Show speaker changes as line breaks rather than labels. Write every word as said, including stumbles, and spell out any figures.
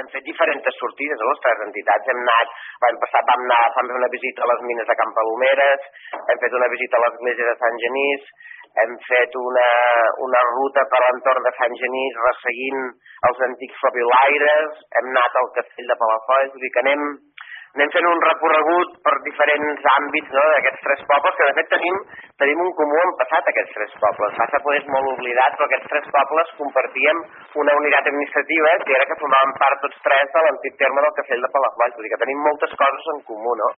hem fet diferents sortides a les tres entitats. Hem anat, l'any passat vam anar vam fer una visita a les mines de Can Palomeres, hem fet una visita a l'església de Sant Genís, hem fet una, una ruta per l'entorn de Sant Genís resseguint els antics fabiolaires, hem anat al castell de Palafolls, vull dir que anem, anem fent un recorregut per diferents àmbits, no, d'aquests tres pobles, que de fet tenim, tenim un comú en passat aquests tres pobles. Passa poder és molt oblidat, però aquests tres pobles compartíem una unitat administrativa que era que formaven part tots tres de l'antic terme del castell de Palafolls, vull dir que tenim moltes coses en comú, no?